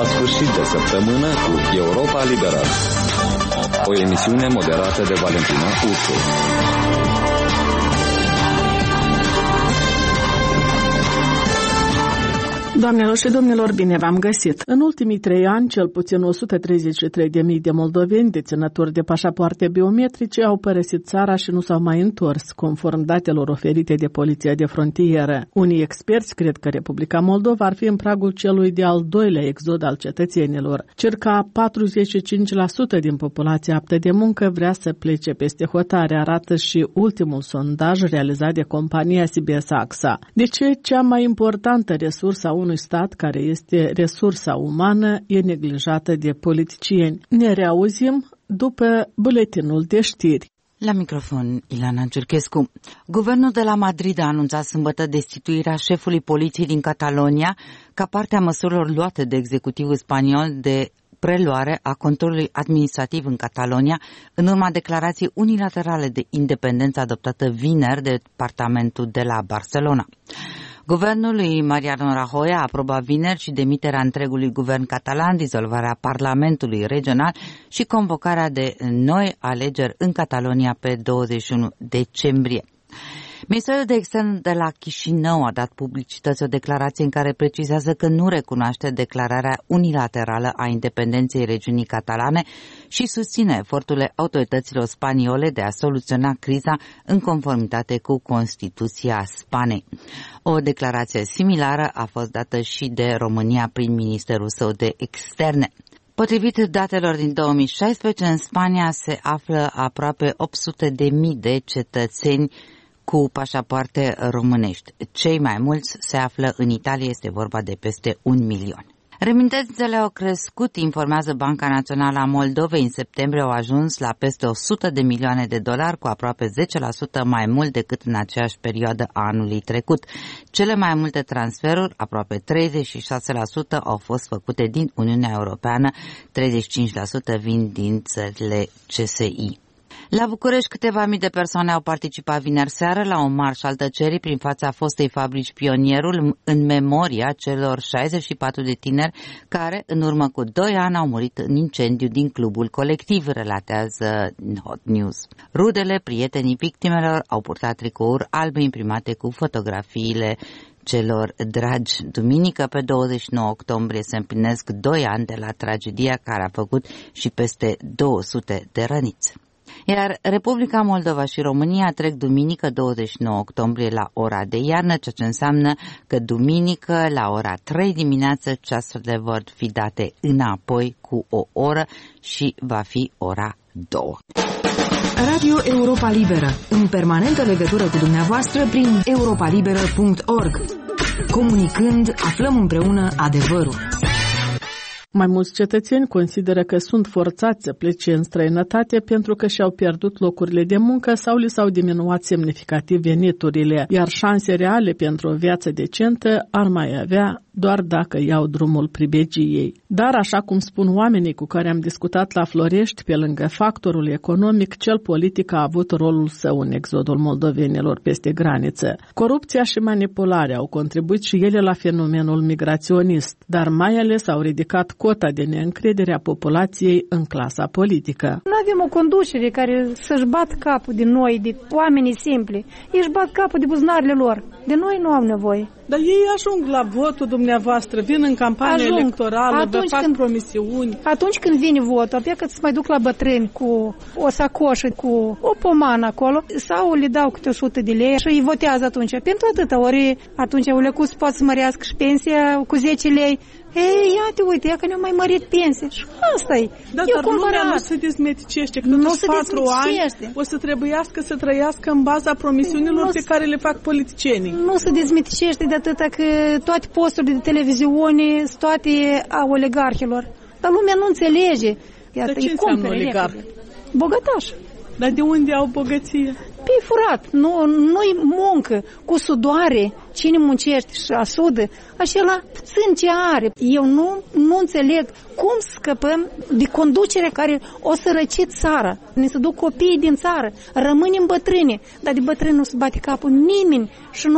sfârșit de săptămână cu Europa Liberă, o emisiune moderată de Valentina Ursu. Doamnelor și domnilor, bine v-am găsit! În ultimii 3 ani, cel puțin 133.000 de moldoveni deținători de pașapoarte biometrice au părăsit țara și nu s-au mai întors, conform datelor oferite de Poliția de Frontieră. Unii experți cred că Republica Moldova ar fi în pragul celui de-al doilea exod al cetățenilor. Circa 45% din populația aptă de muncă vrea să plece peste hotare, arată și ultimul sondaj realizat de compania CBS AXA. De ce cea mai importantă resursă a unui stat, care este resursa umană, e neglijată de politicieni? Ne reauzim după buletinul de știri. La microfon, Ilana Giurchescu. Guvernul de la Madrid a anunțat sâmbătă destituirea șefului poliției din Catalonia ca parte a măsurilor luate de executivul spaniol de preluare a controlului administrativ în Catalonia în urma declarației unilaterale de independență adoptată vineri de Parlamentul de la Barcelona. Guvernul lui Mariano Rajoy a aprobat vineri și demiterea întregului guvern catalan, dizolvarea Parlamentului regional și convocarea de noi alegeri în Catalonia pe 21 decembrie. Ministerul de Externe de la Chișinău a dat publicității o declarație în care precizează că nu recunoaște declararea unilaterală a independenței regiunii catalane și susține eforturile autorităților spaniole de a soluționa criza în conformitate cu Constituția Spaniei. O declarație similară a fost dată și de România prin Ministerul său de Externe. Potrivit datelor din 2016, în Spania se află aproape 800.000 de cetățeni cu pașapoarte românești. Cei mai mulți se află în Italia, este vorba de peste 1 milion. Remittențele au crescut, informează Banca Națională a Moldovei. În septembrie au ajuns la peste 100 de milioane de dolari, cu aproape 10% mai mult decât în aceeași perioadă a anului trecut. Cele mai multe transferuri, aproape 36%, au fost făcute din Uniunea Europeană, 35% vin din țările CSI. La București, câteva mii de persoane au participat vineri seară la un marș al tăcerii prin fața fostei fabrici Pionierul, în memoria celor 64 de tineri care, în urmă cu 2 ani, au murit în incendiu din clubul colectiv, relatează Hot News. Rudele, prietenii victimelor au purtat tricouri albe imprimate cu fotografiile celor dragi. Duminică, pe 29 octombrie, se împlinesc 2 ani de la tragedia care a făcut și peste 200 de răniți. Iar Republica Moldova și România trec duminică 29 octombrie la ora de iarnă, ceea ce înseamnă că duminică la ora 3 dimineață ceasurile vor fi date înapoi cu o oră și va fi ora 2. Radio Europa Liberă, în permanentă legătură cu dumneavoastră prin europalibera.org. Comunicând, aflăm împreună adevărul. Mai mulți cetățeni consideră că sunt forțați să plece în străinătate pentru că și-au pierdut locurile de muncă sau li s-au diminuat semnificativ veniturile, iar șanse reale pentru o viață decentă ar mai avea doar dacă iau drumul pribegiei. Dar, așa cum spun oamenii cu care am discutat la Florești, pe lângă factorul economic, cel politic a avut rolul său în exodul moldovenilor peste graniță. Corupția și manipularea au contribuit și ele la fenomenul migraționist, dar mai ales au ridicat cota de neîncredere a populației în clasa politică. Nu avem o conducere care să-și bat capul de noi, de oamenii simpli. Ei își bat capul de buzunarele lor. De noi nu au nevoie. Dar ei ajung la votul dumneavoastră, vin în campanie electorală, vă fac promisiuni. Atunci când vine votul, abia că să mai duc la bătrâni cu o sacoșă, cu o pomană acolo, sau le dau câte 100 de lei și îi votează atunci. Pentru atâta, ori atunci Ulecuț poate să mărească și pensia cu 10 lei. Ei, iată, uite, ia că ne-au mai mărit pensia. Și asta-i. Da, dar lumea nu se dezmeticește, că totuși 4 ani o să trebuiască să trăiască în baza promisiunilor pe care le fac politicienii. Nu se dezmeticește de atâta că toate posturile de televiziune sunt toate a oligarhilor. Dar lumea nu înțelege. Dar ce înseamnă oligarh? Bogătaș. Dar de unde au bogăție? Pe furat, nu-i muncă, cu sudoare, cine muncește și asudă, acela puțin ce are. Eu nu înțeleg cum scăpăm de conducerea care o sărăcit țara. Ne se duc copiii din țară, rămânem bătrâni, dar de bătrâni nu se bate capul nimeni și nu